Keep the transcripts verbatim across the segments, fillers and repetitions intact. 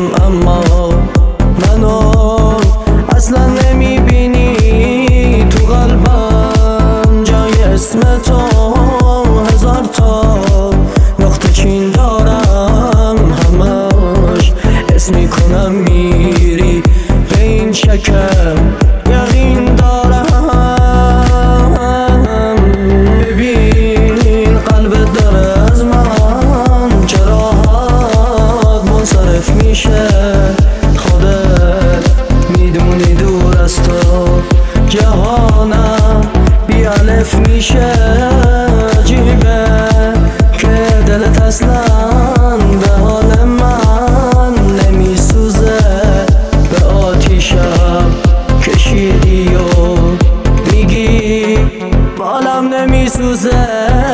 اما منو اصلا نمیبینی تو قلبم جای اسم تو هزار تا نقطه چین دارم همش حس میکنم میری به این شکم یقین دارم ببین قلبت داره از من چراهات منصرف میشه خودت میدونی دور از تو جهانم بی الف میشه عجیبه که دلت اصلا به حال من نمیسوزه به آتیشم کشیدی و میگی بالم نمیسوزه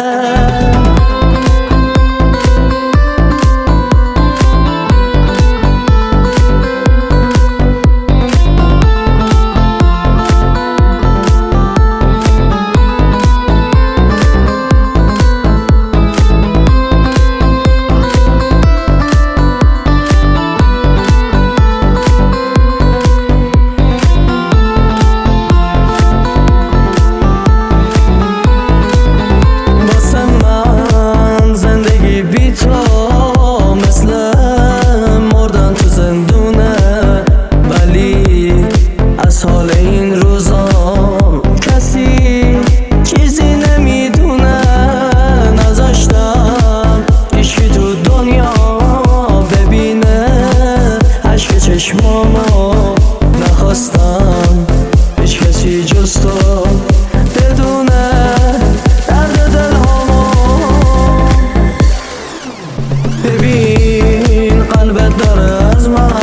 چشمامو نخواستم هیچ کسی جز تو بدونه درد دلهامو ببین قلبت داره از من